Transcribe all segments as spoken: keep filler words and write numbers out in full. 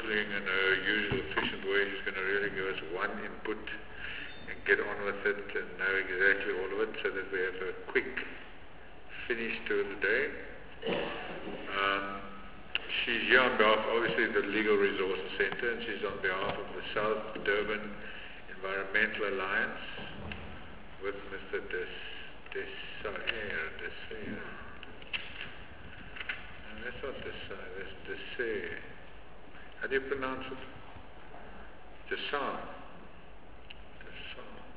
filtering in her usual efficient way. She's going to really give us one input and get on with it and know exactly all of it so that we have a quick finish to the day. Um, she's here on behalf, obviously, of the Legal Resources Centre, and she's on behalf of the South Durban Environmental Alliance with Mister Des, Desaire, Desaire. And that's not Desaire, that's Desaire. How do you pronounce it? Desaire. Desaire.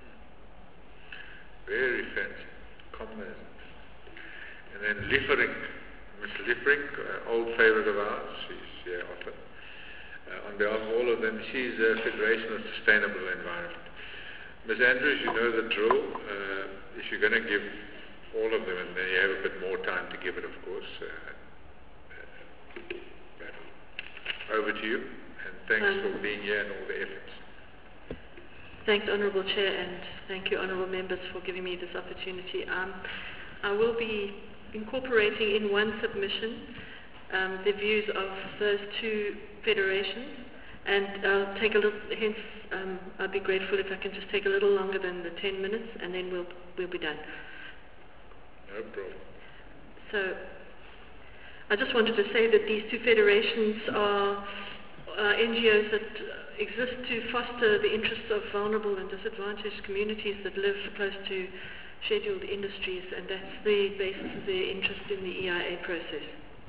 Very fancy. Communism. And then Liefering. Miss Liefering, uh, old favorite of ours. She's here often. Uh, on behalf of all of them, she's a Federation of Sustainable Environment. Miz Andrews, you know the drill. Uh, if you're going to give all of them, and then you have a bit more time to give it, of course. Uh, uh, over to you, and thanks um, for being here and all the efforts. Thanks, Honourable Chair, and thank you, Honourable Members, for giving me this opportunity. Um, I will be incorporating in one submission um, the views of those two federations, and I'll take a little, hence um, I'd be grateful if I can just take a little longer than the ten minutes, and then we'll, we'll be done. No problem. So, I just wanted to say that these two federations are uh, N G Os that exist to foster the interests of vulnerable and disadvantaged communities that live close to scheduled industries, and that's the basis of their interest in the E I A process.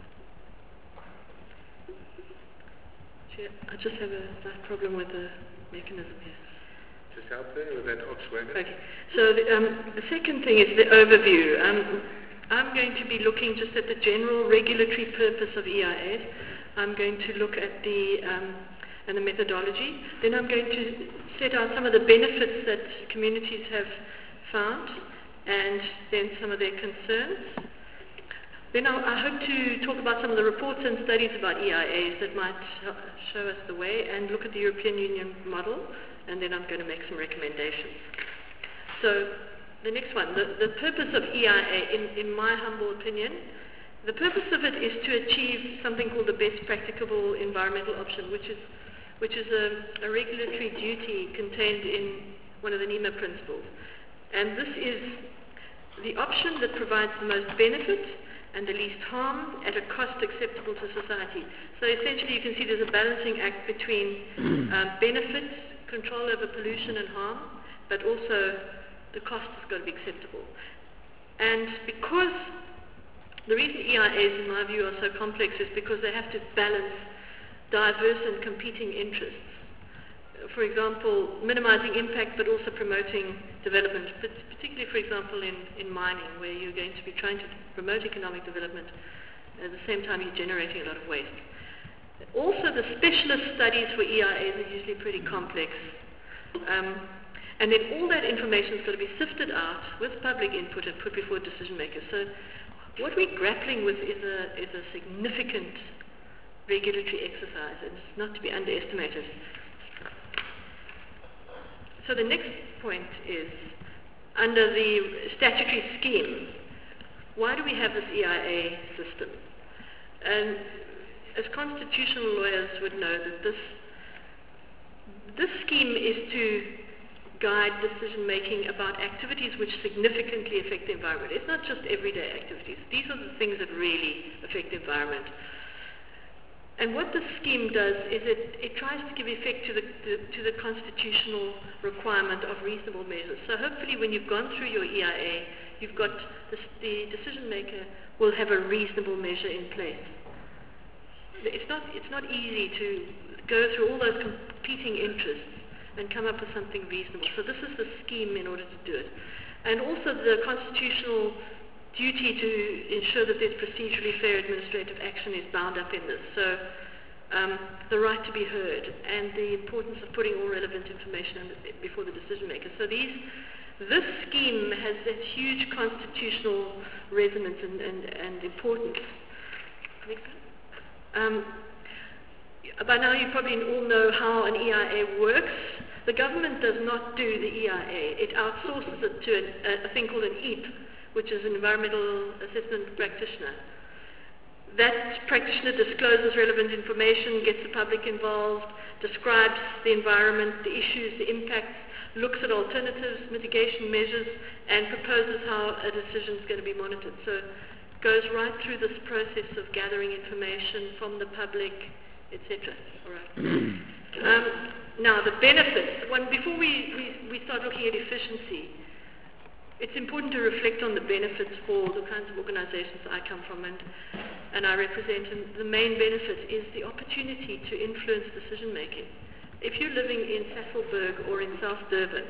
Chair, I just have a slight problem with the mechanism here. Just help there with that Oxwagon. Okay. So the, um, the second thing is the overview. Um, I'm going to be looking just at the general regulatory purpose of E I A. I'm going to look at the um, and the methodology. Then I'm going to set out some of the benefits that communities have found, and then some of their concerns. Then I'll, I hope to talk about some of the reports and studies about E I As that might show us the way, and look at the European Union model, and then I'm going to make some recommendations. So the next one, the, the purpose of E I A, in, in my humble opinion, the purpose of it is to achieve something called the best practicable environmental option, which is, which is a, a regulatory duty contained in one of the NEMA principles. And this is the option that provides the most benefit and the least harm at a cost acceptable to society. So essentially you can see there's a balancing act between um, benefits, control over pollution and harm, but also the cost has got to be acceptable. And because the reason E I As, in my view, are so complex is because they have to balance diverse and competing interests. For example, minimizing impact but also promoting development, particularly, for example, in, in mining, where you're going to be trying to promote economic development, at the same time you're generating a lot of waste. Also, the specialist studies for E I As are usually pretty complex. Um, and then all that information has got to be sifted out with public input and put before decision makers. So what we're grappling with is a, is a significant regulatory exercise, and it's not to be underestimated. So the next point is, under the statutory scheme, why do we have this E I A system? And as constitutional lawyers would know that this, this scheme is to guide decision making about activities which significantly affect the environment. It's not just everyday activities. These are the things that really affect the environment. And what this scheme does is it, it tries to give effect to the, the, to the constitutional requirement of reasonable measures. So hopefully when you've gone through your E I A, you've got the, the decision maker will have a reasonable measure in place. It's not, it's not easy to go through all those competing interests and come up with something reasonable. So this is the scheme in order to do it. And also the constitutional duty to ensure that there's procedurally fair administrative action is bound up in this. So um, the right to be heard and the importance of putting all relevant information before the decision maker. So these, this scheme has that huge constitutional resonance and, and, and importance. Um, by now you probably all know how an E I A works. The government does not do the E I A. It outsources it to an, a, a thing called an E A P, which is an environmental assessment practitioner. that practitioner discloses relevant information, gets the public involved, describes the environment, the issues, the impacts, looks at alternatives, mitigation measures, and proposes how a decision is going to be monitored. So goes right through this process of gathering information from the public, et cetera. All right. um, now, the benefits. When, before we, we, we start looking at efficiency, it's important to reflect on the benefits for the kinds of organizations I come from and, and I represent. And the main benefit is the opportunity to influence decision making. If you're living in Sasolburg or in South Durban,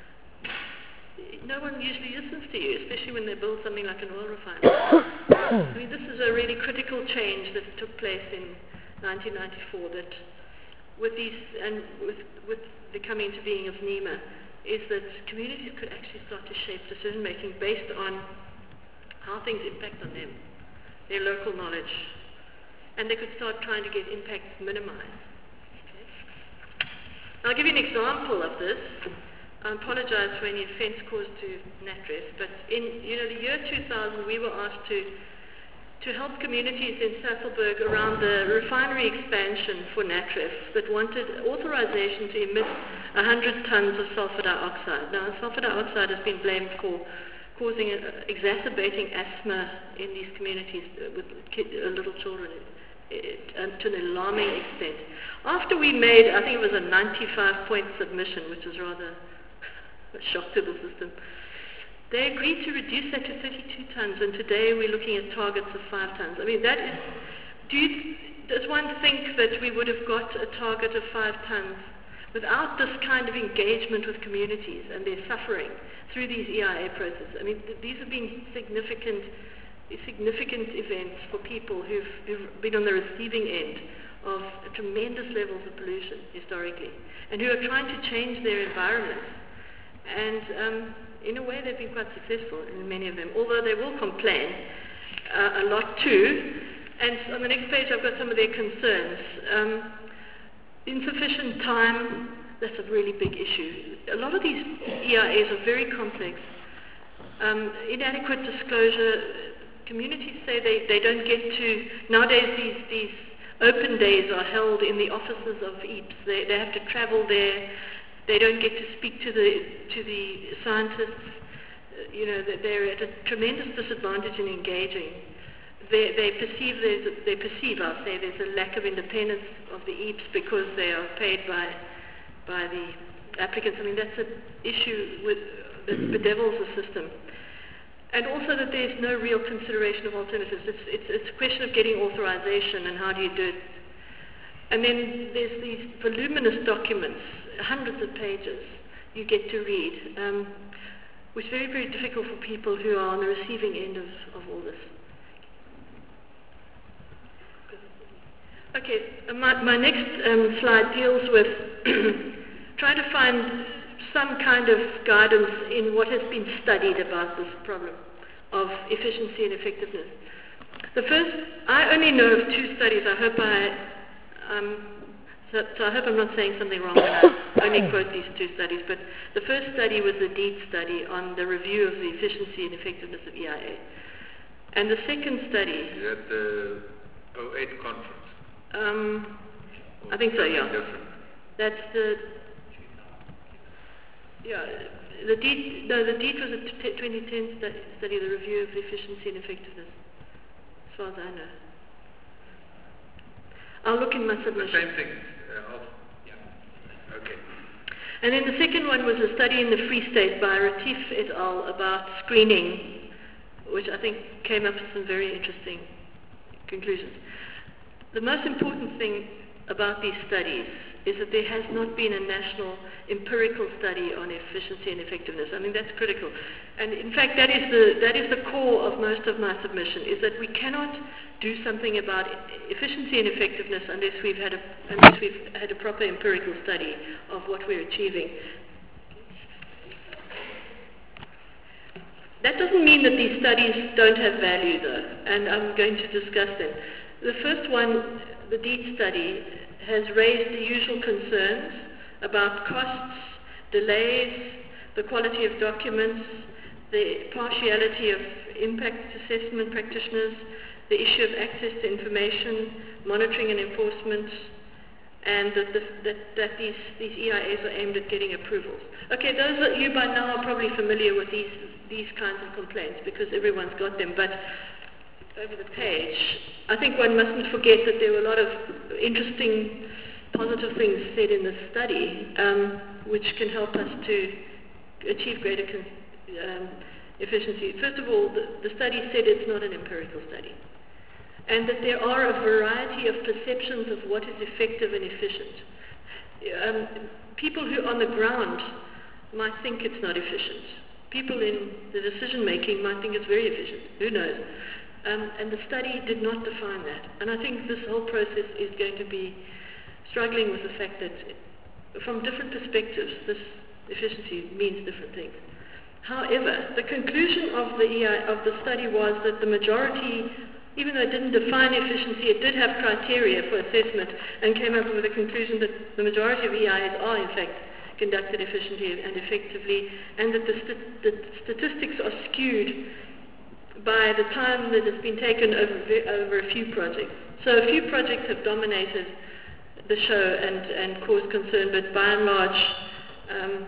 no one usually listens to you, especially when they build something like an oil refinery. I mean, this is a really critical change that took place in nineteen ninety-four, that with these, and with, with the coming into being of NEMA, is that communities could actually start to shape decision making based on how things impact on them, their local knowledge, and they could start trying to get impacts minimized. Okay? I'll give you an example of this. I apologize for any offense caused to NatRef, but in you know the year two thousand, we were asked to to help communities in Sasolburg around the refinery expansion for NatRef that wanted authorization to emit one hundred tons of sulfur dioxide. Now, sulfur dioxide has been blamed for causing, uh, exacerbating asthma in these communities uh, with kid, uh, little children uh, to an alarming extent. After we made, I think it was a ninety-five point submission, which was rather a shock to the system, they agreed to reduce that to thirty-two tons, and today we're looking at targets of five tons. I mean, that is, do you, does one think that we would have got a target of five tons without this kind of engagement with communities and their suffering through these E I A processes? I mean, th- these have been significant, significant events for people who've, who've been on the receiving end of tremendous levels of pollution historically, and who are trying to change their environment. And um, in a way, they've been quite successful in many of them, although they will complain uh, a lot too. And on the next page, I've got some of their concerns. Um, insufficient time, that's a really big issue. A lot of these E I As are very complex. Um, inadequate disclosure, communities say they, they don't get to, nowadays these, these open days are held in the offices of E A P S. They, they have to travel there. They don't get to speak to the to the scientists. Uh, you know, they're at a tremendous disadvantage in engaging. They, they perceive there's a, they perceive, I'll say, there's a lack of independence of the E A P S because they are paid by by the applicants. I mean, that's an issue with that bedevils the system. And also that there's no real consideration of alternatives. It's, it's, it's a question of getting authorization and how do you do it. And then there's these voluminous documents, hundreds of pages you get to read, um, which is very, very difficult for people who are on the receiving end of, of all this. Okay, uh, my, my next um, slide deals with trying to find some kind of guidance in what has been studied about this problem of efficiency and effectiveness. The first, I only know of two studies. I hope I, um, so, so I hope I'm not saying something wrong when I only quote these two studies. But the first study was the DEET study on the review of the efficiency and effectiveness of E I A, and the second study. Is that the oh eight conference? Um, I think so. Yeah. Different. That's the. Yeah, the DEET, no, the DEET was a t- twenty ten stu- study, the review of efficiency and effectiveness, as far as I know. I'll look in my submission. The same thing. Uh, yeah. Okay. And then the second one was a study in the Free State by Retief et al. About screening, which I think came up with some very interesting conclusions. The most important thing about these studies is that there has not been a national empirical study on efficiency and effectiveness. I mean, that's critical. And in fact, that is the that is the core of most of my submission, is that we cannot do something about efficiency and effectiveness unless we've had a unless we've had a proper empirical study of what we're achieving. That doesn't mean that these studies don't have value, though, and I'm going to discuss them. The first one, the DEET study, has raised the usual concerns about costs, delays, the quality of documents, the partiality of impact assessment practitioners, the issue of access to information, monitoring and enforcement, and that, the, that, that these, these E I As are aimed at getting approvals. Okay, those of you by now are probably familiar with these, these kinds of complaints because everyone's got them, but over the page, I think one mustn't forget that there were a lot of interesting, positive things said in the study, um, which can help us to achieve greater con- um, efficiency. First of all, the, the study said it's not an empirical study, and that there are a variety of perceptions of what is effective and efficient. Um, people who on the ground might think it's not efficient. People in the decision making might think it's very efficient. Who knows? Um, and the study did not define that. And I think this whole process is going to be struggling with the fact that from different perspectives, this efficiency means different things. However, the conclusion of the E I, of the study was that the majority, even though it didn't define efficiency, it did have criteria for assessment and came up with a conclusion that the majority of E I As are in fact conducted efficiently and effectively, and that the, st- the statistics are skewed by the time that it's been taken over, over a few projects. So a few projects have dominated the show and, and caused concern, but by and large, um,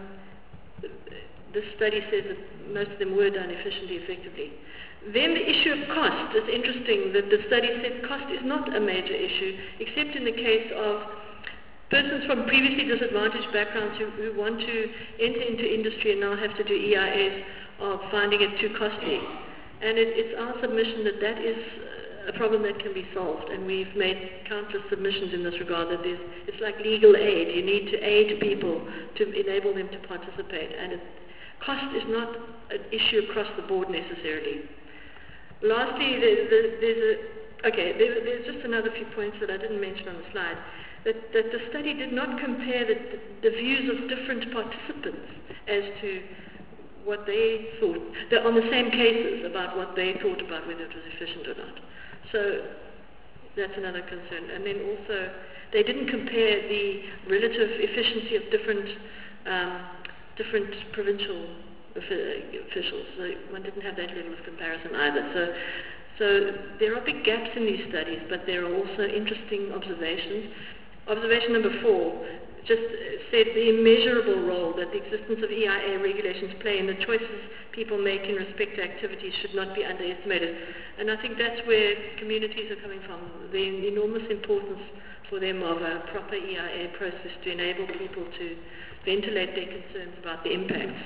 the study says that most of them were done efficiently, effectively. Then the issue of cost is interesting, that the study said cost is not a major issue, except in the case of persons from previously disadvantaged backgrounds who, who want to enter into industry and now have to do E I As are finding it too costly. And it, it's our submission that that is a problem that can be solved, and we've made countless submissions in this regard, that there's, it's like legal aid. You need to aid people to enable them to participate, and it, cost is not an issue across the board necessarily. Lastly, there, there, there's a, okay, there, there's just another few points that I didn't mention on the slide, that, that the study did not compare the, the views of different participants as to what they thought, they're on the same cases about what they thought about whether it was efficient or not. So that's another concern. And then also, they didn't compare the relative efficiency of different um, different provincial officials. So one didn't have that level of comparison either. So, so there are big gaps in these studies, but there are also interesting observations. Observation number four just said the immeasurable role that the existence of E I A regulations play in the choices people make in respect to activities should not be underestimated. And I think that's where communities are coming from, the enormous importance for them of a proper E I A process to enable people to ventilate their concerns about the impacts.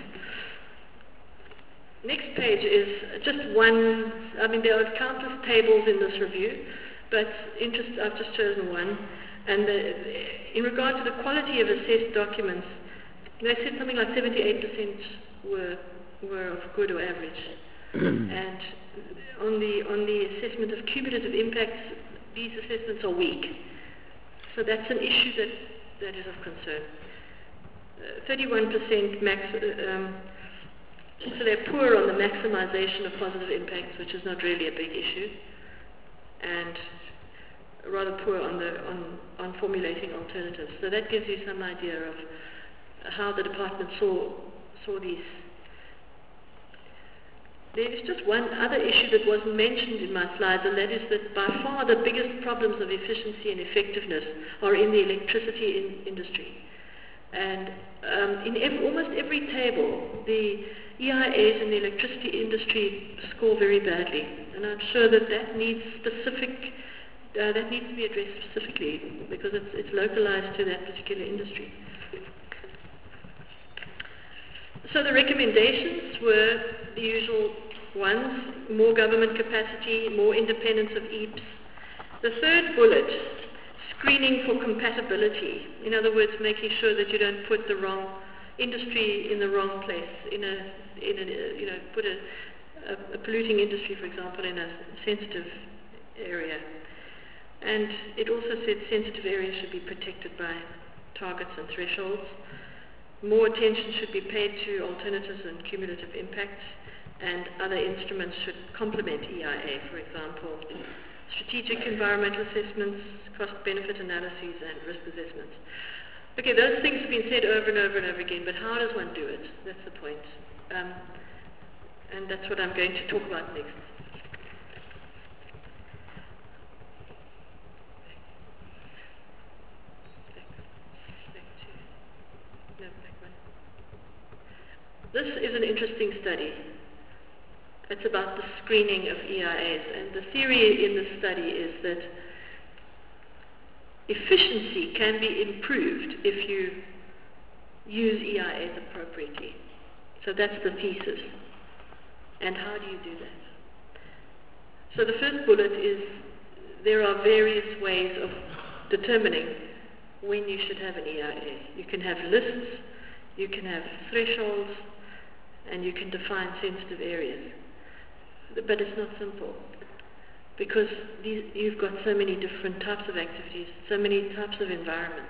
Next page is just one, I mean there are countless tables in this review, but interest, I've just chosen one. And the, in regard to the quality of assessed documents, they said something like seventy-eight percent were were of good or average. And on the on the assessment of cumulative impacts, these assessments are weak. So that's an issue that, that is of concern. Uh, thirty-one percent max, uh, um, so they're poor on the maximization of positive impacts, which is not really a big issue, and rather poor on the on, on formulating alternatives. So that gives you some idea of how the department saw saw these. There is just one other issue that wasn't mentioned in my slides, and that is that by far the biggest problems of efficiency and effectiveness are in the electricity in industry. And um, in ev- almost every table, the E I As in the electricity industry score very badly. And I'm sure that that needs specific Uh, that needs to be addressed specifically because it's, it's localized to that particular industry. So the recommendations were the usual ones: more government capacity, more independence of E A P S. The third bullet, screening for compatibility. In other words, making sure that you don't put the wrong industry in the wrong place, in a, in a you know, put a, a, a polluting industry, for example, in a sensitive area. And it also said sensitive areas should be protected by targets and thresholds. More attention should be paid to alternatives and cumulative impacts, and other instruments should complement E I A, for example, strategic environmental assessments, cost-benefit analyses, and risk assessments. Okay, those things have been said over and over and over again, but how does one do it? That's the point. Um, and that's what I'm going to talk about next. this is an interesting study. It's about the screening of E I As, and the theory in the study is that efficiency can be improved if you use E I As appropriately. So that's the thesis. And how do you do that? So the first bullet is there are various ways of determining when you should have an E I A. You can have lists, you can have thresholds, and you can define sensitive areas. But it's not simple, because these, you've got so many different types of activities, so many types of environments.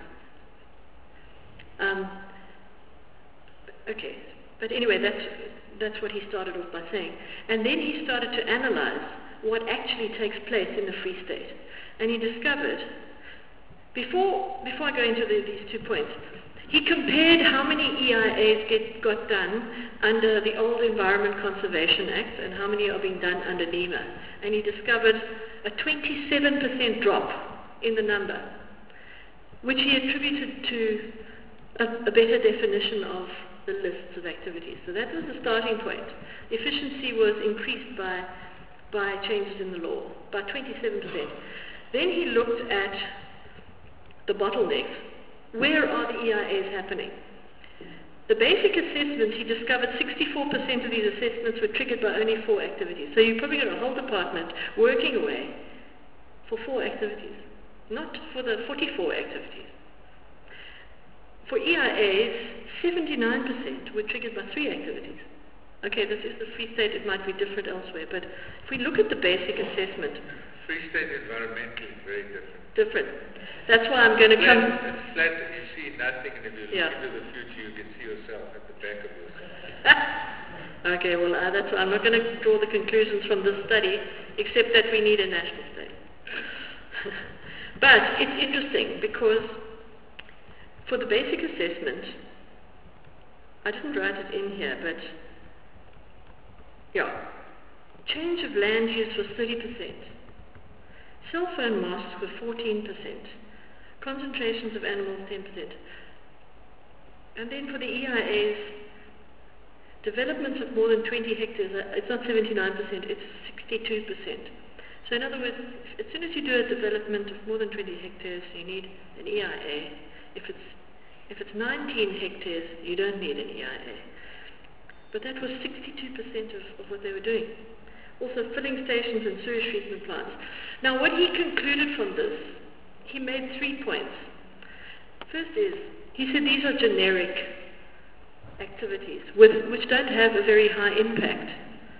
Um, okay, but anyway, that's, that's what he started off by saying. And then he started to analyze what actually takes place in the Free State. And he discovered, before, before I go into the, these two points, he compared how many E I As get, got done under the old Environment Conservation Act and how many are being done under NEMA. And he discovered a twenty-seven percent drop in the number, which he attributed to a, a better definition of the lists of activities. So that was the starting point. Efficiency was increased by, by changes in the law, by twenty-seven percent. Then he looked at the bottlenecks. Where are the E I As happening? The basic assessments, he discovered sixty-four percent of these assessments were triggered by only four activities. So you've probably got a whole department working away for four activities, not for the forty-four activities. For E I As, seventy-nine percent were triggered by three activities. Okay, this is the Free State, it might be different elsewhere, but if we look at the basic assessment... Free State environmental is very different. Different. That's why I'm going to flat, come... It's flat, you see nothing, and if you look yeah. into the future, you can see yourself at the back of yourself. Okay, well, uh, that's, I'm not going to draw the conclusions from this study, except that we need a national state. But it's interesting, because for the basic assessment, I didn't write it in here, but yeah, change of land use was thirty percent. Cell phone masts were fourteen percent. Concentrations of animals, ten percent. And then for the E I As, developments of more than twenty hectares, it's not seventy-nine percent, it's sixty-two percent. So in other words, as soon as you do a development of more than twenty hectares, you need an E I A. If it's, if it's nineteen hectares, you don't need an E I A. But that was sixty-two percent of, of what they were doing. Also filling stations and sewage treatment plants. Now what he concluded from this, he made three points. First is, he said these are generic activities with, which don't have a very high impact,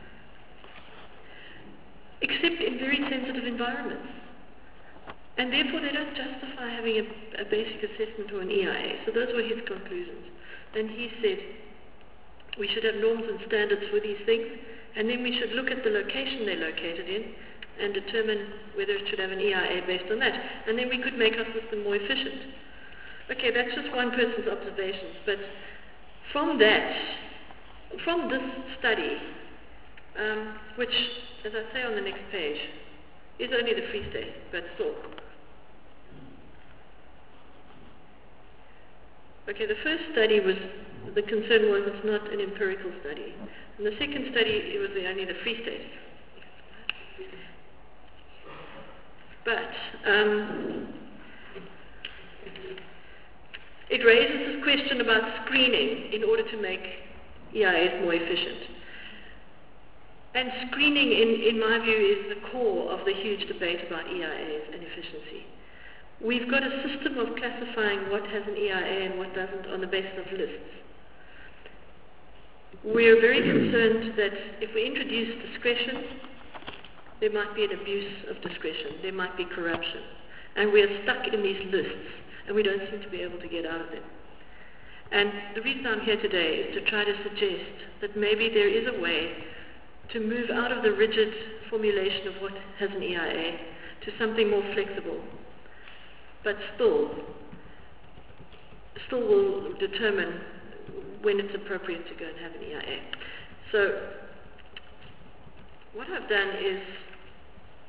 except in very sensitive environments. And therefore they don't justify having a, a basic assessment or an E I A. So those were his conclusions. And he said we should have norms and standards for these things, and then we should look at the location they're located in and determine whether it should have an E I A based on that. And then we could make our system more efficient. Okay, that's just one person's observations, but from that, from this study, um, which, as I say on the next page, is only the Free State, but still. Okay, the first study was, the concern was it's not an empirical study. And the second study, it was the, only the Free State. But um, it raises this question about screening in order to make E I As more efficient. And screening, in, in my view, is the core of the huge debate about E I As and efficiency. We've got a system of classifying what has an E I A and what doesn't on the basis of lists. We're very concerned that if we introduce discretion, there might be an abuse of discretion, there might be corruption. And we are stuck in these lists, and we don't seem to be able to get out of them. And the reason I'm here today is to try to suggest that maybe there is a way to move out of the rigid formulation of what has an E I A to something more flexible, but still, still will determine when it's appropriate to go and have an E I A. So, what I've done is,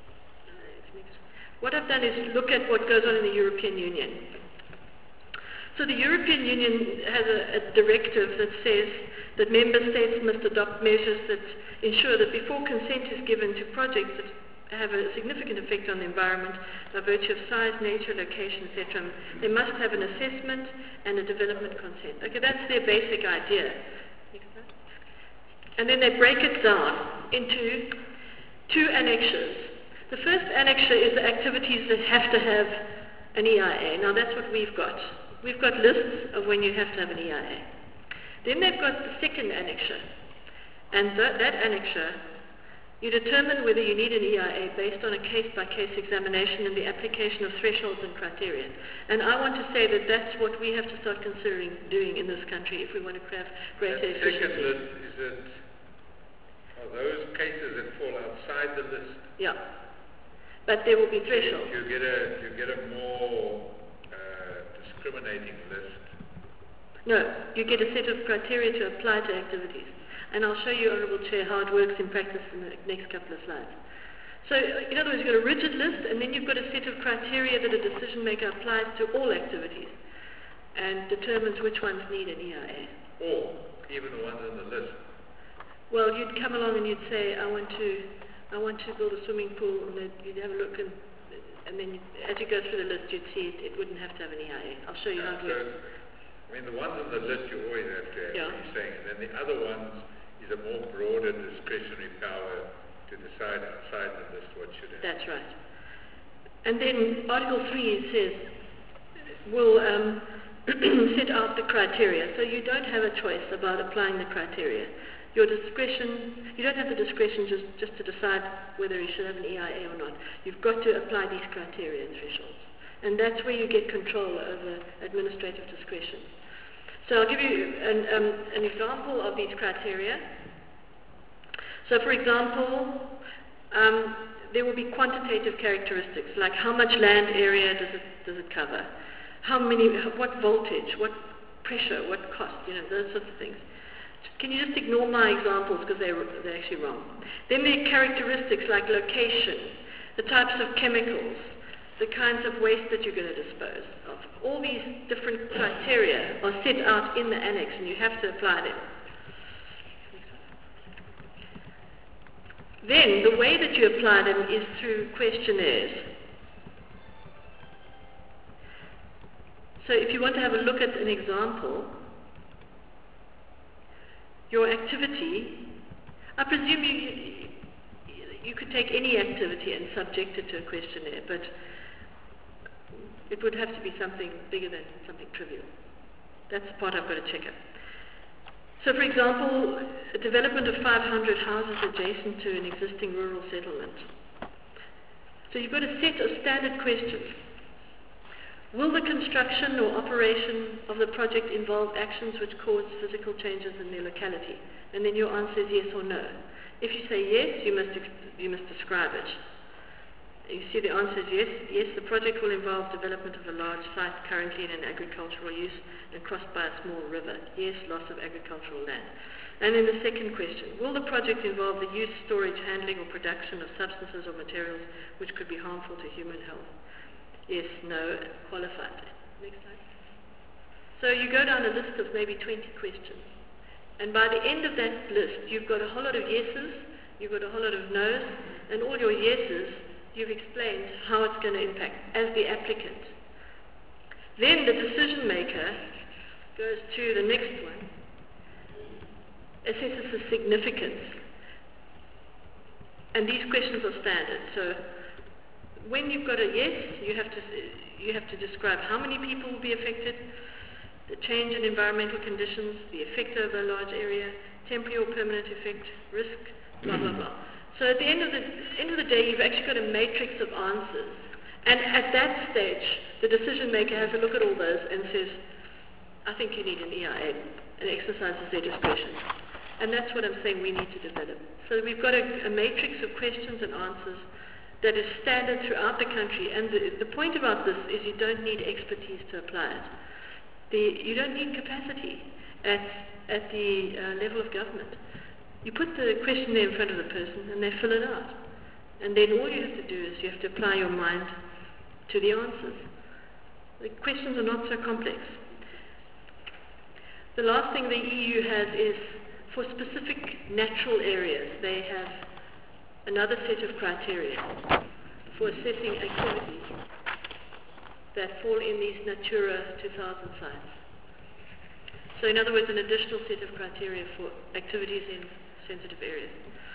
what I've done is look at what goes on in the European Union. So the European Union has a, a directive that says that member states must adopt measures that ensure that before consent is given to projects that have a significant effect on the environment by virtue of size, nature, location, et cetera, they must have an assessment and a development consent. Okay, that's their basic idea. And then they break it down into two annexures. The first annexure is the activities that have to have an E I A. Now that's what we've got. We've got lists of when you have to have an E I A. Then they've got the second annexure. And th- that annexure, you determine whether you need an E I A based on a case-by-case examination and the application of thresholds and criteria. And I want to say that that's what we have to start considering doing in this country if we want to have greater that efficiency. Second list, is it, are those cases that fall outside the list? Yeah. But there will be thresholds. You, you get a, you get a more uh, discriminating list. No, you get a set of criteria to apply to activities. And I'll show you, Honourable Chair, how it works in practice in the next couple of slides. So, in other words, you've got a rigid list, and then you've got a set of criteria that a decision maker applies to all activities and determines which ones need an E I A. Or even the ones on the list. Well, you'd come along and you'd say, I want to, I want to build a swimming pool, and then you'd have a look, and, and then you, as you go through the list, you'd see it, it wouldn't have to have an E I A. I'll show you yeah, how it so works. I mean, the ones on the list you always have to have, Yeah. what you're saying, and then the other ones is a more broader discretionary power to decide outside the list what should happen. That's right. And then Article three says, will um, set out the criteria. So you don't have a choice about applying the criteria. Your discretion, you don't have the discretion just, just to decide whether you should have an E I A or not. You've got to apply these criteria and thresholds. And that's where you get control over administrative discretion. So I'll give you an, um, an example of these criteria. So for example, um, there will be quantitative characteristics, like how much land area does it, does it cover? How many, what voltage, what pressure, what cost, you know, those sorts of things. Can you just ignore my examples because they're, they're actually wrong? Then there are characteristics like location, the types of chemicals, the kinds of waste that you're going to dispose of. All these different criteria are set out in the annex and you have to apply them. Then the way that you apply them is through questionnaires. So if you want to have a look at an example, your activity, I presume you, you could take any activity and subject it to a questionnaire, but it would have to be something bigger than something trivial. That's the part I've got to check up. So for example, a development of five hundred houses adjacent to an existing rural settlement. So you've got a set of standard questions. Will the construction or operation of the project involve actions which cause physical changes in their locality? And then your answer is yes or no. If you say yes, you must, you must describe it. You see the answer is yes. Yes, the project will involve development of a large site currently in an agricultural use and crossed by a small river. Yes, loss of agricultural land. And then the second question, will the project involve the use, storage, handling or production of substances or materials which could be harmful to human health? Yes, no, qualified. Next slide. So you go down a list of maybe twenty questions. And by the end of that list, you've got a whole lot of yeses, you've got a whole lot of no's, and all your yeses, you've explained how it's going to impact as the applicant. Then the decision maker goes to the next one, assesses the significance. And these questions are standard. So when you've got a yes, you have to you have to describe how many people will be affected, the change in environmental conditions, the effect over a large area, temporary or permanent effect, risk, blah blah blah. So at the end of the end of the day, you've actually got a matrix of answers. And at that stage, the decision maker has a look at all those and says, I think you need an E I A, and exercises their discretion. And that's what I'm saying we need to develop. So we've got a, a matrix of questions and answers that is standard throughout the country. And the, the point about this is you don't need expertise to apply it. The, you don't need capacity at, at the uh, level of government. You put the questionnaire in front of the person and they fill it out. And then all you have to do is you have to apply your mind to the answers. The questions are not so complex. The last thing the E U has is for specific natural areas. They have another set of criteria for assessing activities that fall in these Natura two thousand sites. So in other words, an additional set of criteria for activities in sensitive areas.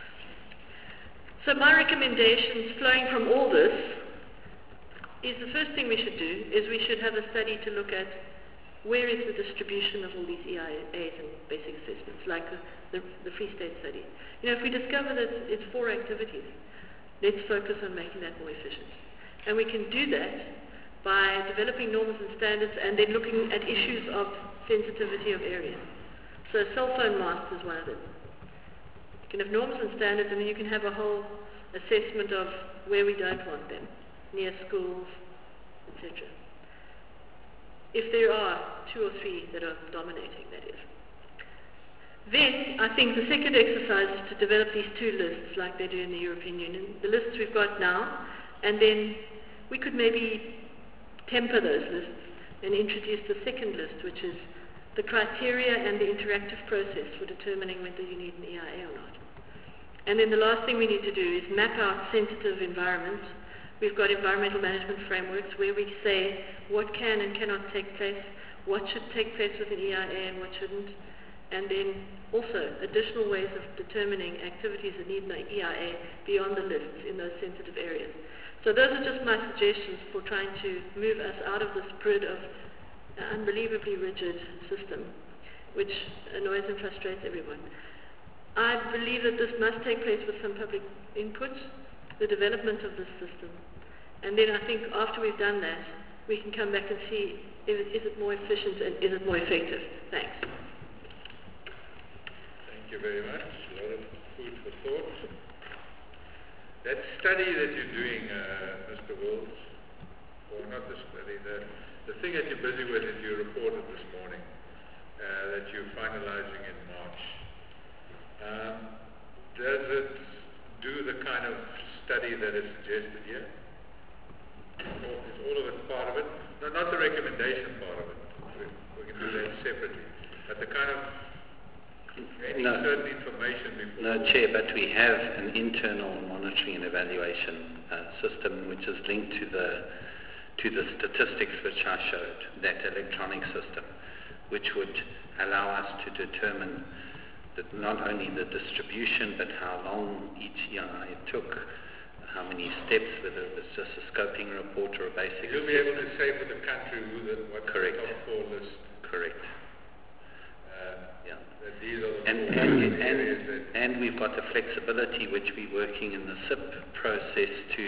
So my recommendations flowing from all this is the first thing we should do is we should have a study to look at where is the distribution of all these E I As and basic assessments, like the, the, the Free State study. You know, if we discover that it's four activities, let's focus on making that more efficient. And we can do that by developing norms and standards and then looking at issues of sensitivity of areas. So cell phone masts is one of them. You can have norms and standards, and then you can have a whole assessment of where we don't want them, near schools, et cetera. If there are two or three that are dominating, that is. Then, I think the second exercise is to develop these two lists like they do in the European Union. The lists we've got now, and then we could maybe temper those lists and introduce the second list, which is the criteria and the interactive process for determining whether you need an E I A or not. And then the last thing we need to do is map out sensitive environments. We've got environmental management frameworks where we say what can and cannot take place, what should take place with an E I A and what shouldn't, and then also additional ways of determining activities that need an E I A beyond the lists in those sensitive areas. So those are just my suggestions for trying to move us out of this grid of an unbelievably rigid system, which annoys and frustrates everyone. I believe that this must take place with some public input, the development of this system. And then I think after we've done that, we can come back and see if it, is it more efficient and is it more effective. Thanks. Thank you very much. A lot of food for thought. That study that you're doing, uh, Mister Wills, or not the study, the, the thing that you're busy with that you reported this morning, uh, that you're finalizing in March, um, does it do the kind of study that is suggested here? Or is all of it part of it? No, not the recommendation part of it. We, we can do that separately. But the kind of any no, certain information before. No, Chair, but we have an internal monitoring and evaluation uh, system which is linked to the to the statistics which I showed, that electronic system, which would allow us to determine that not only the distribution but how long each E I A took, how many steps, whether it was just a scoping report or a basic You'll be able to say for the country who the, what Correct. the top four list. Correct. Uh, yeah. That these are the and, four and, areas and, that and we've got the flexibility which we're working in the S I P process to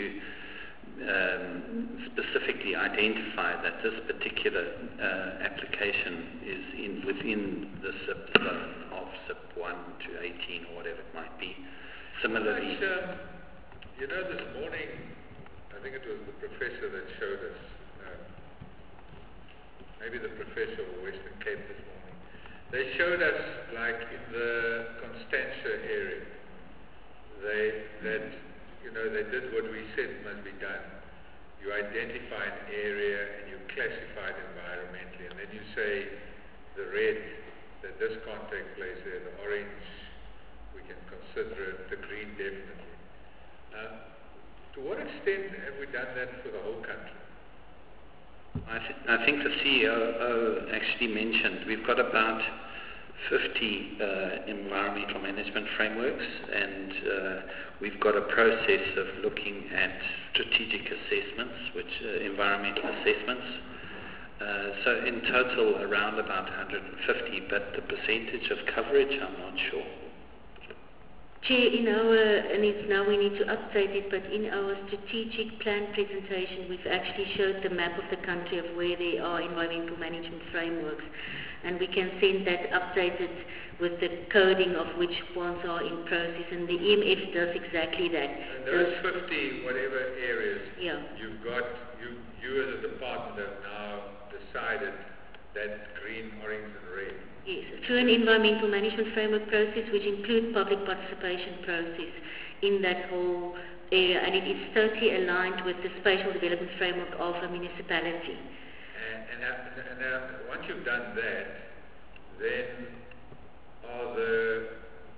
um, specifically identify that this particular uh, application is in within the S I P zone of S I P one to eighteen or whatever it might be. Similarly, Much, um, you know, this morning, I think it was the professor that showed us, uh, maybe the professor of Western Cape this morning, they showed us, like in the Constantia area, they, that, you know, they did what we said must be done. You identify an area and you classify it environmentally, and then you say the red, that this can't take place there, the orange, we can consider it, the green definitely. Uh, to what extent have we done that for the whole country? I, th- I think the C E O actually mentioned we've got about fifty uh, environmental management frameworks, and uh, we've got a process of looking at strategic assessments, which uh, environmental assessments. Uh, so in total around about one hundred fifty, but the percentage of coverage I'm not sure. Chair, in our, and it's now we need to update it, but in our strategic plan presentation, we've actually showed the map of the country of where there are environmental management frameworks. And we can send that updated with the coding of which ones are in process. And the E M F does exactly that. And those fifty, whatever areas, yeah. you've got, you, you as a department have now decided that green, orange and red. Yes, through an environmental management framework process which includes public participation process in that whole area, and it is totally aligned with the spatial development framework of a municipality. And, and, uh, and uh, once you've done that, then are the,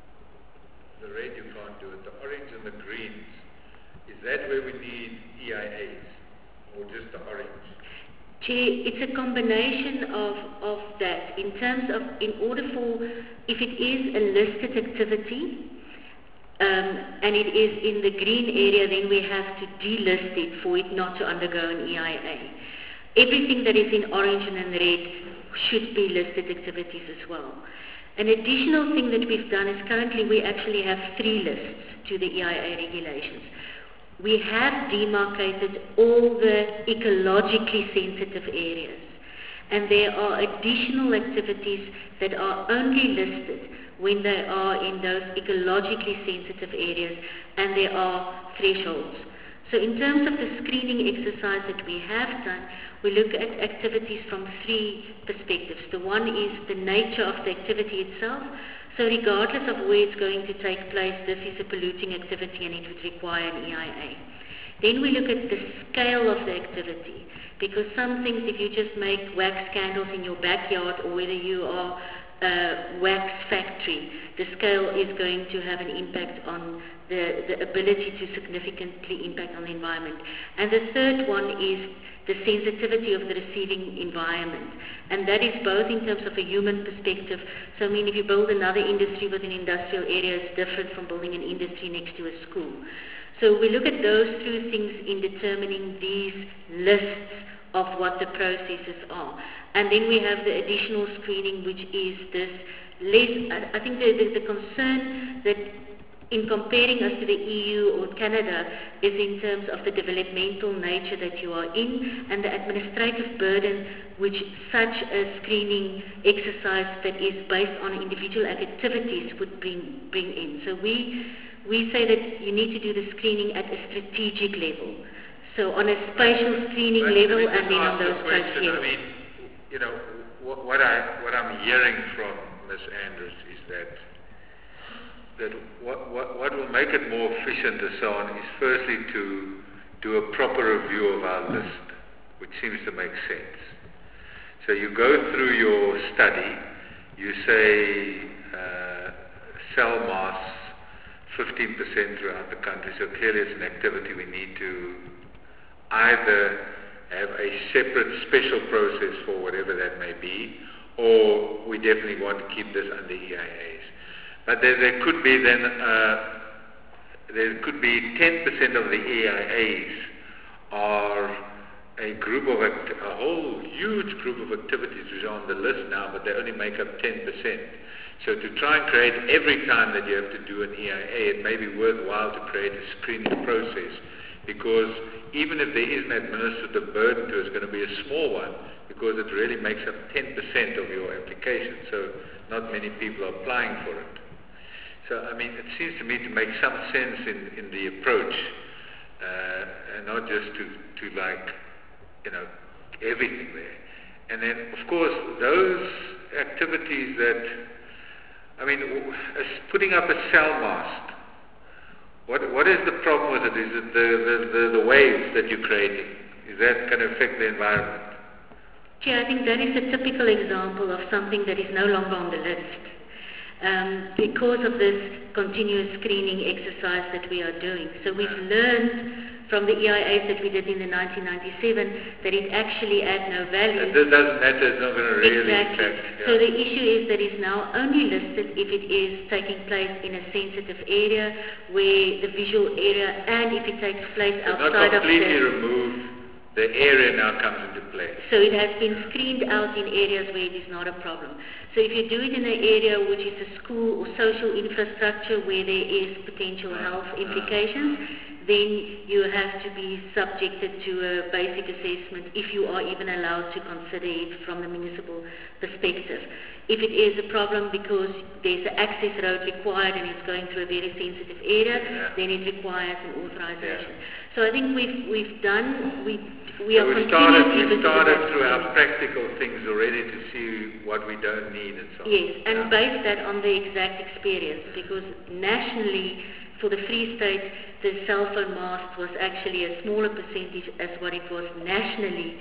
the red you can't do it, the orange and the greens, is that where we need E I As, or just the orange? Chair, it's a combination of, of that in terms of, in order for, if it is a listed activity, um, and it is in the green area, then we have to delist it for it not to undergo an E I A. Everything that is in orange and in red should be listed activities as well. An additional thing that we've done is currently we actually have three lists to the E I A regulations. We have demarcated all the ecologically sensitive areas, and there are additional activities that are only listed when they are in those ecologically sensitive areas, and there are thresholds. So in terms of the screening exercise that we have done, we look at activities from three perspectives. The one is the nature of the activity itself. So regardless of where it's going to take place, this is a polluting activity and it would require an E I A. Then we look at the scale of the activity, because some things, if you just make wax candles in your backyard, or whether you are a wax factory, the scale is going to have an impact on the, the ability to significantly impact on the environment. And the third one is the sensitivity of the receiving environment. And that is both in terms of a human perspective. So I mean, if you build another industry with an industrial area, it's different from building an industry next to a school. So we look at those two things in determining these lists of what the processes are. And then we have the additional screening, which is this less, I think the, the, the concern that in comparing us to the E U or Canada is in terms of the developmental nature that you are in and the administrative burden which such a screening exercise that is based on individual activities would bring, bring in. So we, we say that you need to do the screening at a strategic level. So on a spatial screening but level and then on those question, criteria. I mean, you know, what, what, I, what I'm hearing from Miz Andrews is that that what, what, what will make it more efficient and so on is firstly to do a proper review of our list, which seems to make sense. So you go through your study, you say uh, cell mass fifteen percent throughout the country, so clearly it's an activity we need to either have a separate special process for whatever that may be, or we definitely want to keep this under E I As. But there, there could be then, uh, there could be ten percent of the E I As are a group of, act- a whole huge group of activities which are on the list now, but they only make up ten percent. So to try and create every time that you have to do an E I A, it may be worthwhile to create a screening process, because even if there is an administrative burden to it, it's going to be a small one, because it really makes up ten percent of your application, so not many people are applying for it. So, I mean, it seems to me to make some sense in, in the approach, uh, and not just to, to like, you know, everything there. And then, of course, those activities that, I mean, putting up a cell mast, what, what is the problem with it? Is it the, the, the, the waves that you're creating? Is that going to affect the environment? Chair, I think that is a typical example of something that is no longer on the list. Um, because of this continuous screening exercise that we are doing. So we've learned from the E I As that we did in the nineteen ninety-seven that it actually adds no value. It doesn't matter, it's not going to really exactly. impact. Yeah. So the issue is that it's now only listed if it is taking place in a sensitive area where the visual area, and if it takes place so outside not completely of the... removed, the area now comes into play. So it has been screened out in areas where it is not a problem. So if you do it in an area which is a school or social infrastructure where there is potential health implications, then you have to be subjected to a basic assessment if you are even allowed to consider it from the municipal perspective. If it is a problem because there's an access road required and it's going through a very sensitive area, yeah. then it requires an authorization. Yeah. So I think we've we've done we we so are we continuously started, we looking started at through that. our practical things already to see what we don't need and so on. Yes, and yeah. base that on the exact experience, because nationally, for the Free State, the cell phone mast was actually a smaller percentage as what it was nationally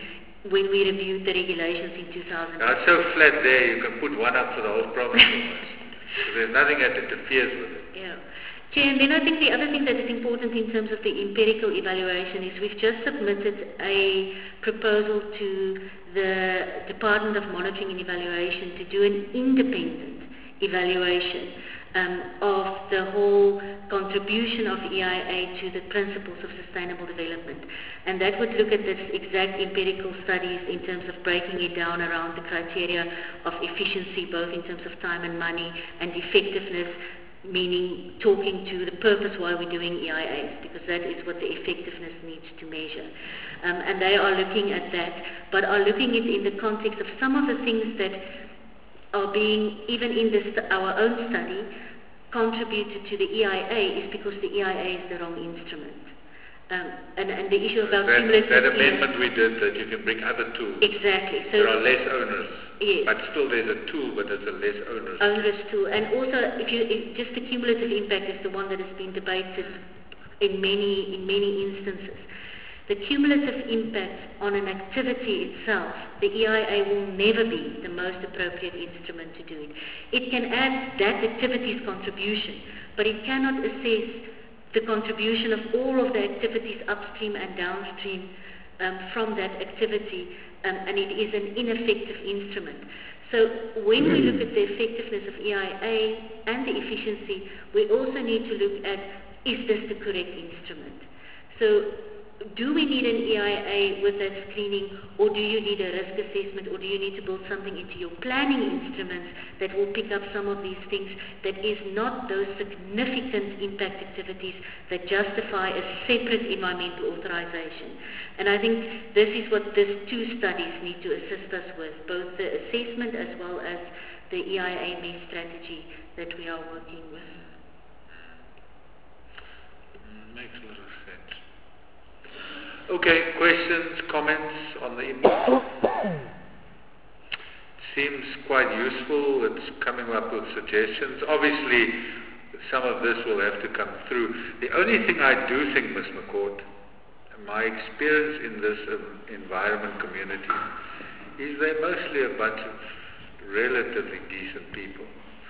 when we reviewed the regulations in two thousand. Now it's so flat there, you can put one up for the whole province almost. So there's nothing that interferes with it. Yeah. Chair, and then I think the other thing that is important in terms of the empirical evaluation is we've just submitted a proposal to the Department of Monitoring and Evaluation to do an independent evaluation um, of the whole contribution of E I A to the principles of sustainable development. And that would look at this exact empirical studies in terms of breaking it down around the criteria of efficiency, both in terms of time and money, and effectiveness, meaning talking to the purpose why we're doing E I As, because that is what the effectiveness needs to measure. Um, and they are looking at that, but are looking at it in the context of some of the things that are being, even in this, our own study, contributed to the E I A is because the E I A is the wrong instrument. Um, and, and the issue about that, cumulative... That amendment we did, that you can bring other tools. Exactly. So there are less owners. Yes. But still there's a tool, but it's a less onerous Onerous tool. And also, if you, if just the cumulative impact is the one that has been debated in many, in many instances. The cumulative impact on an activity itself, the E I A will never be the most appropriate instrument to do it. It can add that activity's contribution, but it cannot assess the contribution of all of the activities upstream and downstream um, from that activity, um, and it is an ineffective instrument. So when we look at the effectiveness of E I A and the efficiency, we also need to look at, is this the correct instrument? So do we need an E I A with that screening, or do you need a risk assessment, or do you need to build something into your planning instruments that will pick up some of these things that is not those significant impact activities that justify a separate environmental authorization? And I think this is what these two studies need to assist us with, both the assessment as well as the E I A M E strategy that we are working with. Makes a lot of sense. Okay, questions, comments on the input? Seems quite useful. It's coming up with suggestions. Obviously, some of this will have to come through. The only thing I do think, Miz McCourt, my experience in this um, environment community is they're mostly a bunch of relatively decent people.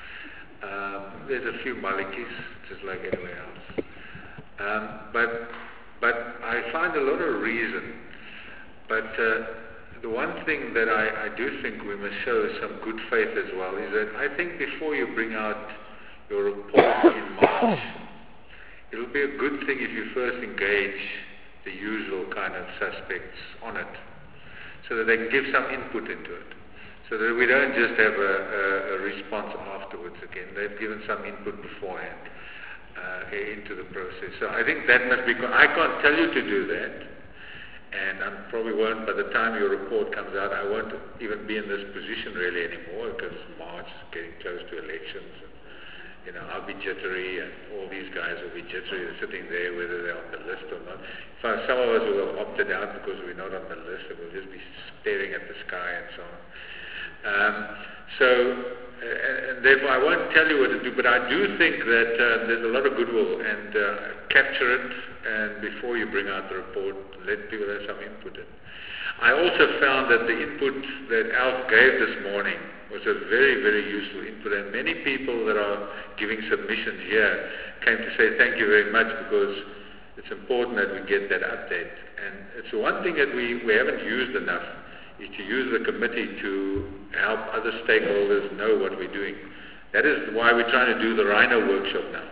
Um, there's a few malikis, just like anywhere else. Um, but But I find a lot of reason. But uh, the one thing that I, I do think we must show some good faith as well is that I think before you bring out your report in March, it'll be a good thing if you first engage the usual kind of suspects on it, so that they can give some input into it, so that we don't just have a, a, a response afterwards again. They've given some input beforehand. Uh, into the process. So I think that must be, I can't tell you to do that, and I probably won't, by the time your report comes out, I won't even be in this position really anymore, because March is getting close to elections, and, you know, I'll be jittery, and all these guys will be jittery, they're sitting there, whether they're on the list or not. In fact, some of us will have opted out because we're not on the list, and we'll just be staring at the sky and so on. Um, so, Uh, and therefore I won't tell you what to do, but I do think that uh, there's a lot of goodwill, and uh, capture it, and before you bring out the report, let people have some input in. I also found that the input that Alf gave this morning was a very, very useful input, and many people that are giving submissions here came to say thank you very much, because it's important that we get that update. And it's the one thing that we, we haven't used enough, is to use the committee to help other stakeholders know what we're doing. That is why we're trying to do the Rhino workshop now,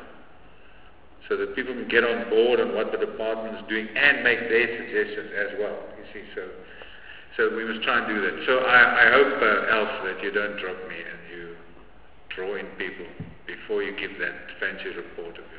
so that people can get on board on what the department is doing and make their suggestions as well. You see, so so we must try and do that. So I, I hope, uh, Alf, that you don't drop me and you draw in people before you give that fancy report of yours.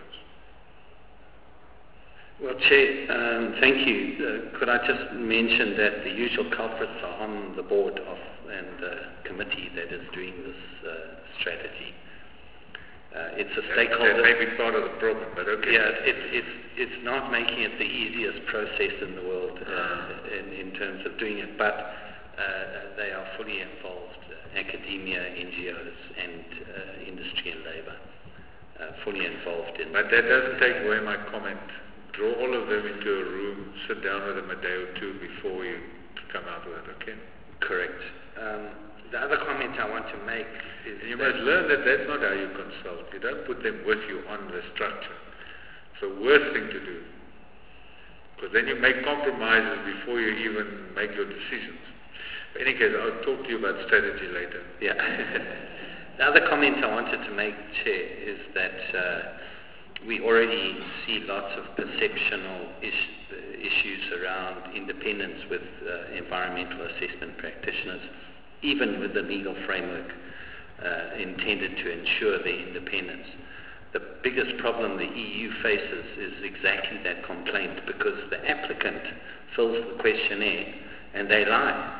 Well, Chair, um, thank you. Uh, could I just mention that the usual culprits are on the board of and the committee that is doing this uh, strategy. Uh, it's a that, stakeholder. That may be part of the problem, but okay. Yeah, it, it's it's not making it the easiest process in the world uh, in, in terms of doing it, but uh, they are fully involved. Uh, academia, N G Os, and uh, industry and labour, uh, fully involved in. But that doesn't take away my comment. Draw all of them into a room, sit down with them a day or two before you come out with it, okay? Correct. Um, the other comment I want to make is And you that must learn that that's not how you consult. You don't put them with you on the structure. It's the worst thing to do. Because then you make compromises before you even make your decisions. In any case, I'll talk to you about strategy later. Yeah. The other comment I wanted to make, Chair, is that uh, we already see lots of perceptional is- issues around independence with uh, environmental assessment practitioners, even with the legal framework uh, intended to ensure their independence. The biggest problem the E U faces is exactly that complaint, because the applicant fills the questionnaire and they lie,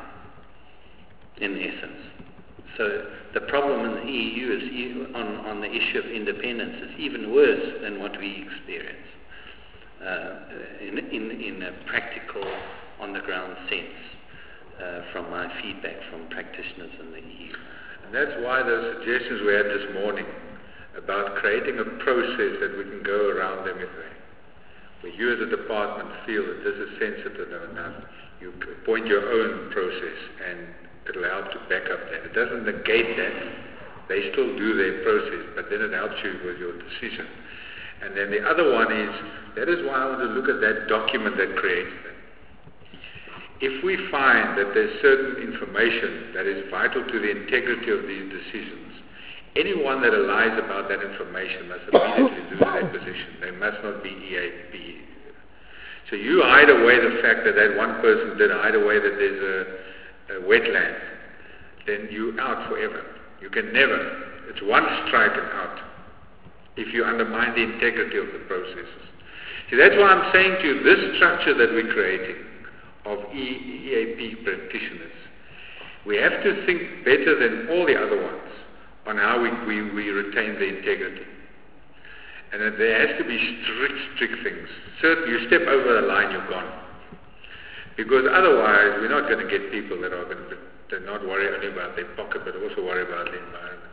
in essence. So the problem in the E U is e- on, on the issue of independence is even worse than what we experience uh, in, in, in a practical, on-the-ground sense uh, from my feedback from practitioners in the E U. And that's why those suggestions we had this morning about creating a process that we can go around them if they, where you as a department feel that this is sensitive enough, you appoint your own process and it'll help to back up that. It doesn't negate that. They still do their process, but then it helps you with your decision. And then the other one is, that is why I want to look at that document that creates that. If we find that there's certain information that is vital to the integrity of these decisions, anyone that lies about that information must immediately lose their position. They must not be E A P. So you hide away the fact that that one person did hide away that there's a, a wetland, then you're out forever. You can never. It's one strike and out if you undermine the integrity of the processes. See, that's why I'm saying to you, this structure that we're creating of E A P practitioners, we have to think better than all the other ones on how we, we, we retain the integrity. And that there has to be strict, strict things. Certain, you step over the line, you're gone. Because otherwise, we're not going to get people that are going to they're not worry only about their pocket, but also worry about the environment.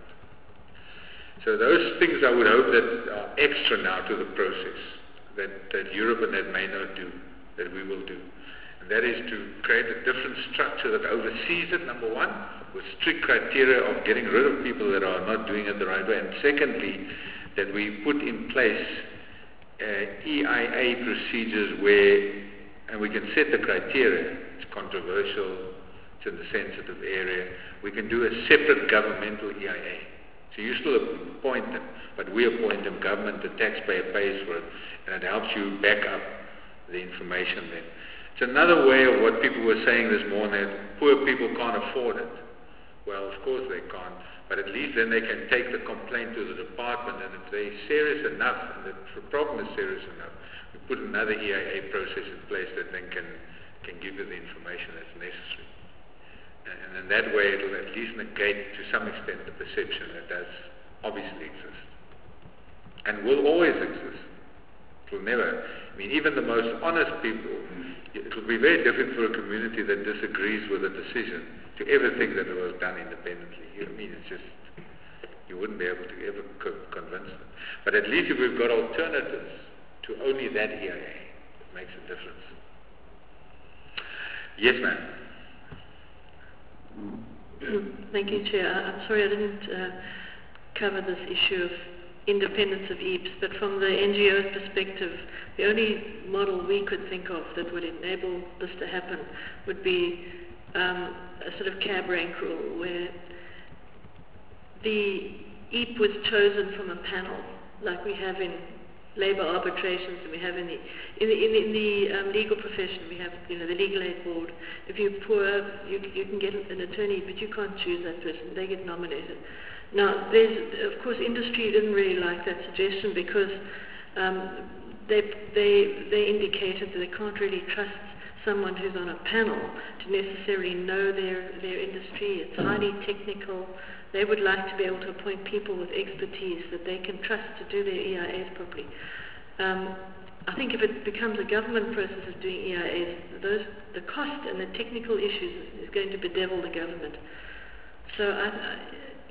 So those things I would hope that are extra now to the process, that, that Europe and that may not do, that we will do. And that is to create a different structure that oversees it, number one, with strict criteria of getting rid of people that are not doing it the right way. And secondly, that we put in place uh, E I A procedures where, and we can set the criteria. It's controversial, it's in the sensitive area. We can do a separate governmental E I A. So you still appoint them, but we appoint them, government, the taxpayer pays for it, and it helps you back up the information then. It's another way of what people were saying this morning, that poor people can't afford it. Well, of course they can't, but at least then they can take the complaint to the department, and if they're serious enough, and the problem is serious enough, we put another E I A process in place that then can, can give you the information that's necessary. And in that way, it'll at least negate to some extent the perception that does obviously exist. And will always exist. It will never. I mean, even the most honest people, it will be very different for a community that disagrees with a decision to ever think that it was done independently. You know, I mean, it's just, you wouldn't be able to ever co- convince them. But at least if we've got alternatives to only that E I A, it makes a difference. Yes, ma'am. Thank you, Chair. I- I'm sorry I didn't uh, cover this issue of independence of E A Ps, but from the N G O's perspective, the only model we could think of that would enable this to happen would be um, a sort of cab rank rule where the E A P was chosen from a panel, like we have in labour arbitrations and we have in the in the, in the, in the um, legal profession. We have, you know, the legal aid board. If you're poor, you, you can get an attorney, but you can't choose that person. They get nominated. Now, there's, of course, industry didn't really like that suggestion because um, they, they, they indicated that they can't really trust someone who's on a panel to necessarily know their, their industry. It's highly technical. They would like to be able to appoint people with expertise that they can trust to do their E I As properly. Um, I think if it becomes a government process of doing E I As, those, the cost and the technical issues is going to bedevil the government. So I, I,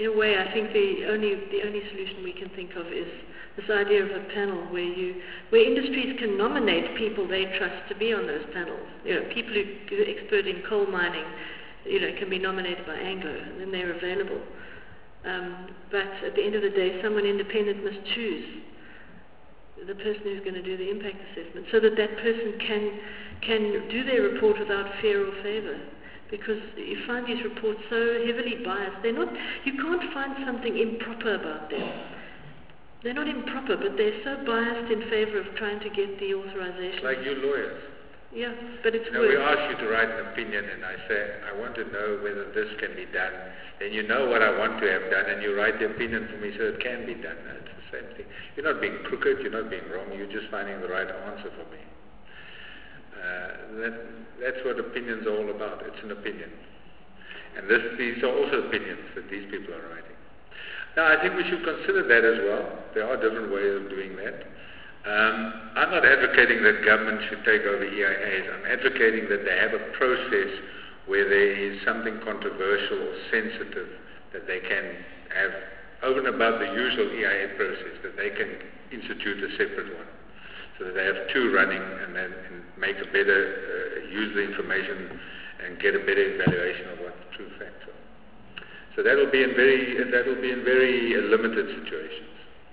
in a way, I think the only the only solution we can think of is this idea of a panel where you where industries can nominate people they trust to be on those panels. You know, people who are expert in coal mining, you know, can be nominated by Anglo, and then they're available. Um, but at the end of the day, someone independent must choose the person who's going to do the impact assessment, so that that person can can do their report without fear or favour. Because you find these reports so heavily biased. They're not. You can't find something improper about them. They're not improper, but they're so biased in favour of trying to get the authorization. Like you lawyers. Yeah, but it's you know, worse. we ask you to write an opinion, and I say, I want to know whether this can be done. And you know what I want to have done, and you write the opinion for me so it can be done. No, it's the same thing. You're not being crooked, you're not being wrong, you're just finding the right answer for me. Uh, that, that's what opinions are all about. It's an opinion. And this, these are also opinions that these people are writing. Now, I think we should consider that as well. There are different ways of doing that. Um, I'm not advocating that government should take over E I As. I'm advocating that they have a process where there is something controversial or sensitive that they can have over and above the usual E I A process, that they can institute a separate one, so that they have two running and then and make a better, uh, use the information and get a better evaluation of what the true facts are. So that will be in very, that will be in very uh, limited situations.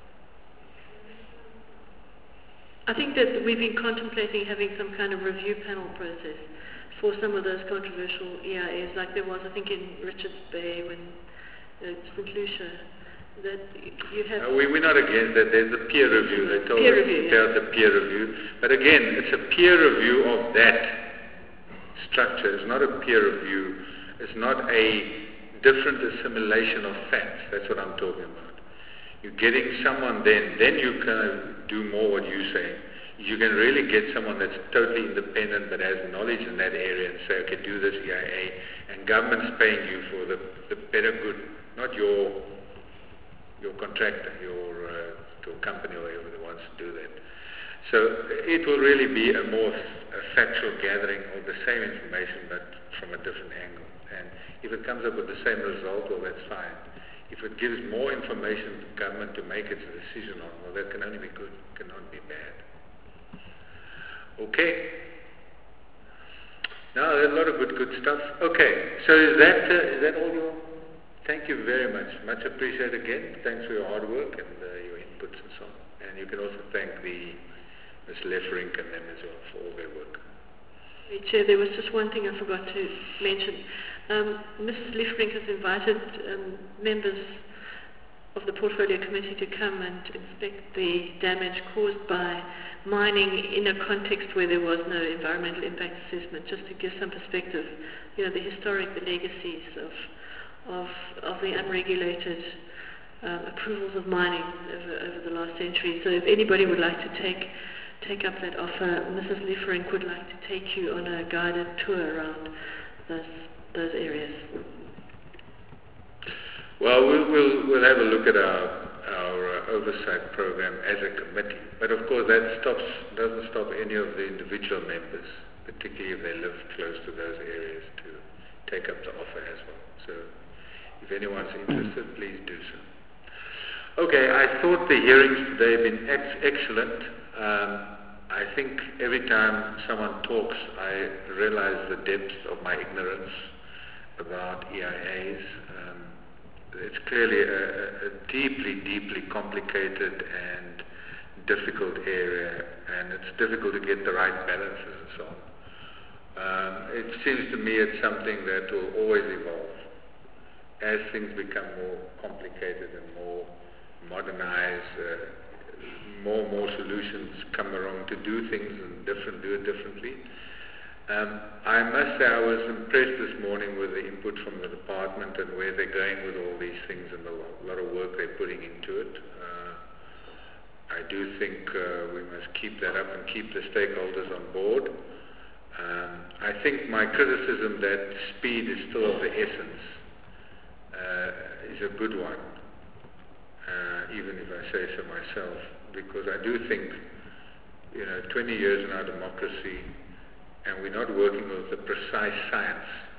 I think that we've been contemplating having some kind of review panel process for some of those controversial E I As, like there was, I think, in Richards Bay when uh, Saint Lucia, that you have... Uh, we, we're not against that. There's a peer review. They told peer us review, there's yeah. a peer review. But again, it's a peer review of that structure. It's not a peer review. It's not a different assimilation of facts. That's what I'm talking about. You're getting someone then, then you can do more what you're saying. You can really get someone that's totally independent but has knowledge in that area and say, okay, do this E I A, and government's paying you for the, the better good, not your your contractor, your, uh, your company or whoever that wants to do that. So it will really be a more a factual gathering of the same information but from a different angle. And if it comes up with the same result, well, that's fine. If it gives more information to government to make its decision on, well, that can only be good, cannot be bad. Okay. Now, there's a lot of good, good stuff. Okay, so is that uh, is that all your... Thank you very much. Much appreciated again. Thanks for your hard work and uh, your inputs and so on. And you can also thank the Miz Lefferink and them as well for all their work. Chair, there was just one thing I forgot to mention. Um, Missus Lefferink has invited um, members of the Portfolio Committee to come and inspect the damage caused by mining in a context where there was no environmental impact assessment, just to give some perspective, you know, the historic, the legacies of of, of the unregulated uh, approvals of mining over, over the last century. So if anybody would like to take take up that offer, Missus Lefferink would like to take you on a guided tour around those those areas. Well, we'll, we'll, we'll have a look at our, our uh, oversight program as a committee. But of course that stops, doesn't stop any of the individual members, particularly if they live close to those areas, to take up the offer as well. So if anyone's interested, please do so. Okay, I thought the hearings today have been ex- excellent. Um, I think every time someone talks, I realize the depth of my ignorance about E I As. Um, it's clearly a, a deeply, deeply complicated and difficult area, and it's difficult to get the right balances and so on. Um, it seems to me it's something that will always evolve. As things become more complicated and more modernized, uh, more and more solutions come along to do things and different, do it differently. Um, I must say I was impressed this morning with the input from the department and where they're going with all these things and the lot of work they're putting into it. Uh, I do think uh, we must keep that up and keep the stakeholders on board. Um, I think my criticism that speed is still of the essence uh, is a good one, uh, even if I say so myself, because I do think, you know, twenty years in our democracy, and we're not working with the precise science.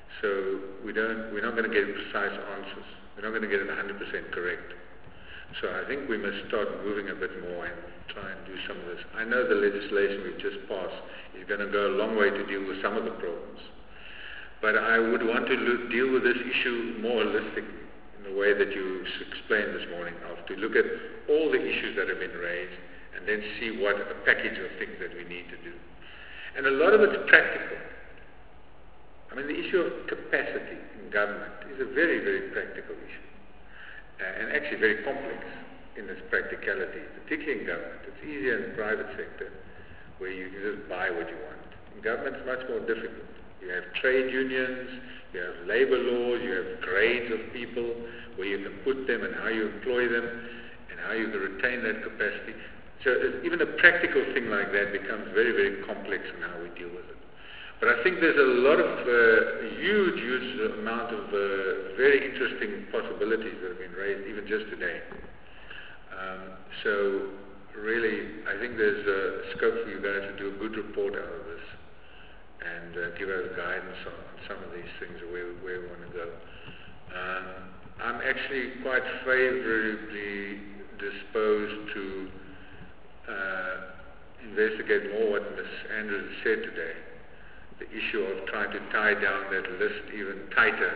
So we don't, we're not going to get precise answers. We're not going to get it one hundred percent correct. So I think we must start moving a bit more and try and do some of this. I know the legislation we've just passed is going to go a long way to deal with some of the problems. But I would want to lo- deal with this issue more holistically in the way that you explained this morning, Alf, to look at all the issues that have been raised and then see what a package of things that we need to do. And a lot of it's practical. I mean, the issue of capacity in government is a very, very practical issue. Uh, and actually very complex in its practicality, particularly in government. It's easier in the private sector where you can just buy what you want. In government it's much more difficult. You have trade unions, you have labor laws, you have grades of people, where you can put them and how you employ them and how you can retain that capacity. So even a practical thing like that becomes very, very complex in how we deal with it. But I think there's a lot of uh, huge, huge amount of uh, very interesting possibilities that have been raised even just today. Um, so really, I think there's a scope for you guys to do a good report out of this and uh, give us guidance on, on some of these things where, where we want to go. Um, I'm actually quite favorably disposed to uh, investigate more what Miz Andrews said today. The issue of trying to tie down that list even tighter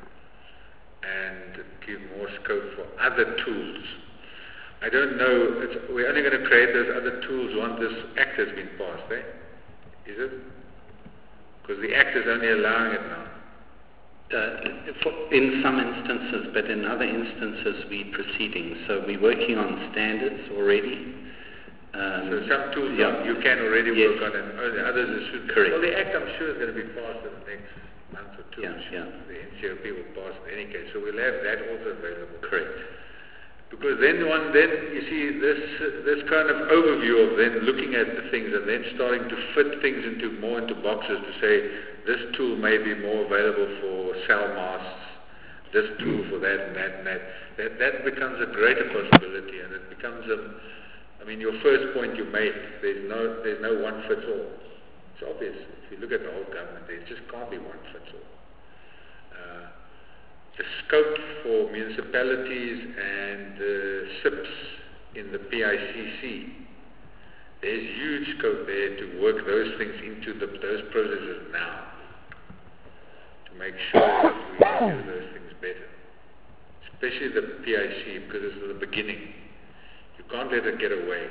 and give more scope for other tools. I don't know, it's, we're only going to create those other tools once this Act has been passed, eh? Is it? Because the Act is only allowing it now. Uh, for, in some instances, but in other instances we're proceeding. So we're working on standards already. Um, so some tools yeah. you can already yes. work on, and uh, others are soon. Correct. Well, the Act I'm sure is going to be passed in the next month or two. Yeah, yeah. The N C O P will pass in any case, so we'll have that also available. Correct. Because then one, then you see this uh, this kind of overview of then looking at the things and then starting to fit things into more into boxes to say this tool may be more available for cell masks, this tool for that and that and that. That that becomes a greater possibility, and it becomes a I mean, your first point you made, there's no, there's no one fits all. It's obvious. If you look at the whole government, there just can't be one fits all. Uh, the scope for municipalities and uh, S I Ps in the P I C C, there's huge scope there to work those things into the, those processes now to make sure that we can do those things better. Especially the P I C, because it's the beginning. You can't let it get away.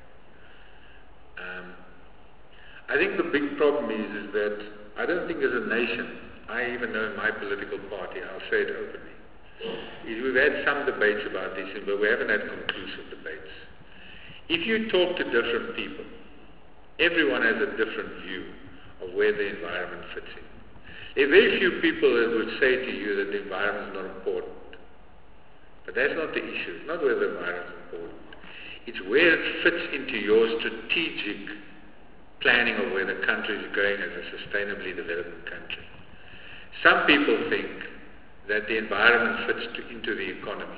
Um, I think the big problem is, is that I don't think as a nation, I even know in my political party, I'll say it openly, is we've had some debates about this, but we haven't had conclusive debates. If you talk to different people, everyone has a different view of where the environment fits in. There are very few people that would say to you that the environment is not important. But that's not the issue. It's not whether the environment is important. It's where it fits into your strategic planning of where the country is going as a sustainably developing country. Some people think that the environment fits to, into the economy.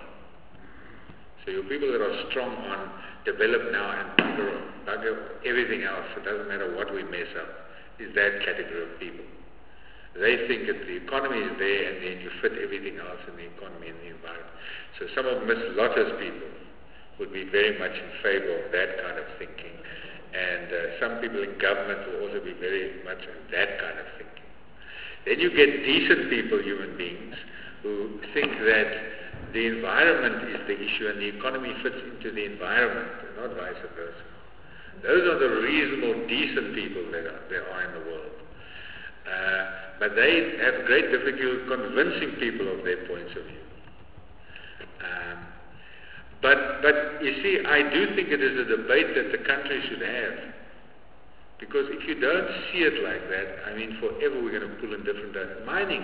So your people that are strong on develop now and bugger, bugger everything else, it doesn't matter what we mess up, is that category of people. They think that the economy is there and then you fit everything else in the economy and the environment. So some of Miz Lotta's people would be very much in favor of that kind of thinking. And uh, some people in government will also be very much in that kind of thinking. Then you get decent people, human beings, who think that the environment is the issue and the economy fits into the environment, and not vice versa. Those are the reasonable, decent people that are, there are in the world. Uh, but they have great difficulty convincing people of their points of view. Um, But, but you see, I do think it is a debate that the country should have. Because if you don't see it like that, I mean, forever we're going to pull in different directions. Mining.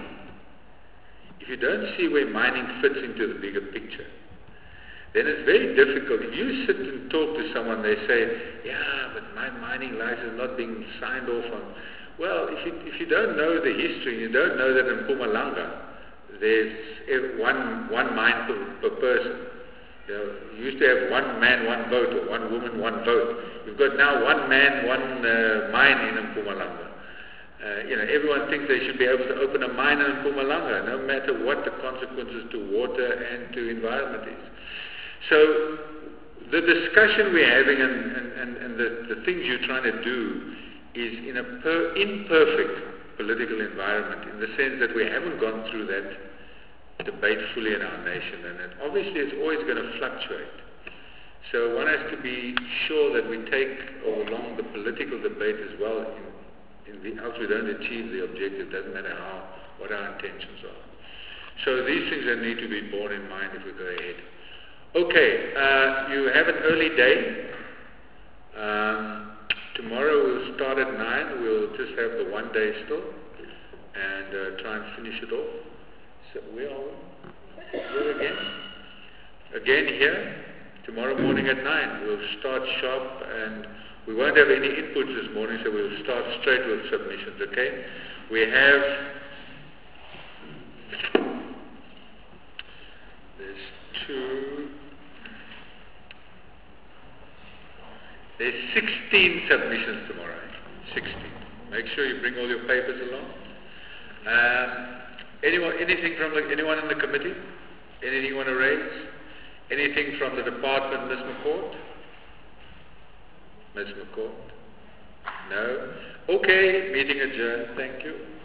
If you don't see where mining fits into the bigger picture, then it's very difficult. If you sit and talk to someone, they say, yeah, but my mining license is not being signed off on. Well, if you, if you don't know the history, you don't know that in Mpumalanga, there's one, one mine per, per person. You know, you used to have one man, one vote, or one woman, one vote. You've got now one man, one uh, mine in Mpumalanga. Uh, you know, everyone thinks they should be able to open a mine in Mpumalanga, no matter what the consequences to water and to environment is. So the discussion we're having and, and, and, and the, the things you're trying to do is in a per, imperfect political environment, in the sense that we haven't gone through that debate fully in our nation, and it, obviously it's always going to fluctuate. So one has to be sure that we take along the political debate as well, in, in the, else we don't achieve the objective, doesn't matter how, what our intentions are. So these things that need to be borne in mind if we go ahead. Okay, uh, you have an early day. Um, tomorrow we'll start at nine. We'll just have the one day still and uh, try and finish it off. So we are here again. Again here. Tomorrow morning at nine. We'll start sharp and we won't have any inputs this morning, so we'll start straight with submissions, okay? We have, there's two, there's sixteen submissions tomorrow, sixteen. Make sure you bring all your papers along. Um, anyone, anything from the, anyone in the committee? Anything you want to raise? Anything from the department, Miz McCourt? Miz McCourt? No? Okay, meeting adjourned. Thank you.